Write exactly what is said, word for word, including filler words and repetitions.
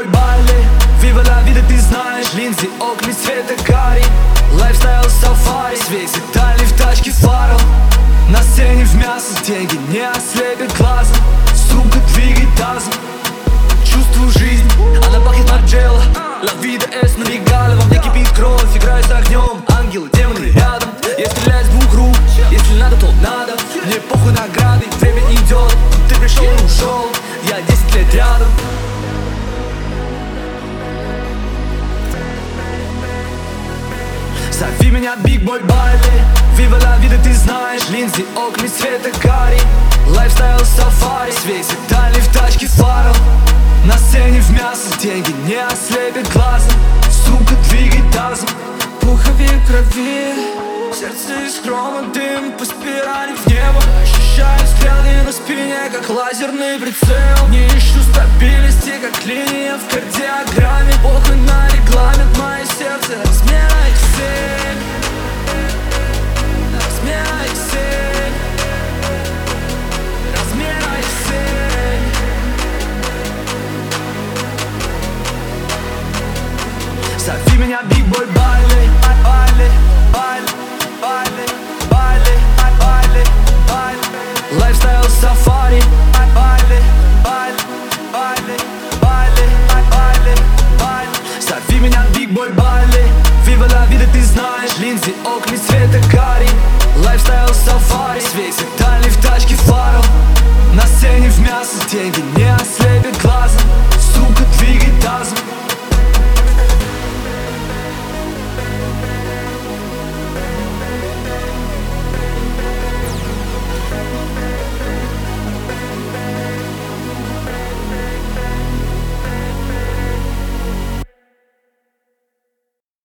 бой Бали, Viva la vida, ты знаешь. Линзы, окна цвета карий, лайфстайл сафари. Светит дали в тачке фару, на сцене в мясо. Деньги не ослепят глазом, сука, двигай тазом. Чувствую жизнь, она пахнет Марджелло. La vida es навигала, во мне кипит кровь, играю с огнем. Ангелы, демоны рядом, я стреляю с двух рук. Если надо, то надо, мне похуй награды. Время идет, ты пришел и ушел, я десять лет рядом. Зови меня Big Boy Bali, Viva la vida, ты знаешь. Линзы, окна цвета карий, лайфстайл сафари. Светит дали в тачке фару, на сцене в мясо. Деньги не ослепят глазом, сука, двигай тазом. Пуховик крови, сердце из хрома, дым по спирали в небо. Ощущаю взгляды на спине, как лазерный прицел. Не ищу стабильности, как линия в кардиограмме. Похуй на регламент, мое сердце размера икс семь, размера икс семь, размера икс семь. Зови меня Big Boy Bali, Bali, Bali, Bali, Bali, Bali, Bali. Лайфстайл сафари, Bali, Bali, Bali, Bali, Bali, Bali. Зови меня Big Boy Bali, Viva la vida, ты знаешь. Линзы, окна цвета карий, лайфстайл сафари. Светит дали в тачке фару, на сцене в мясо. Деньги не ослепят глазом, сука, двигай тазом.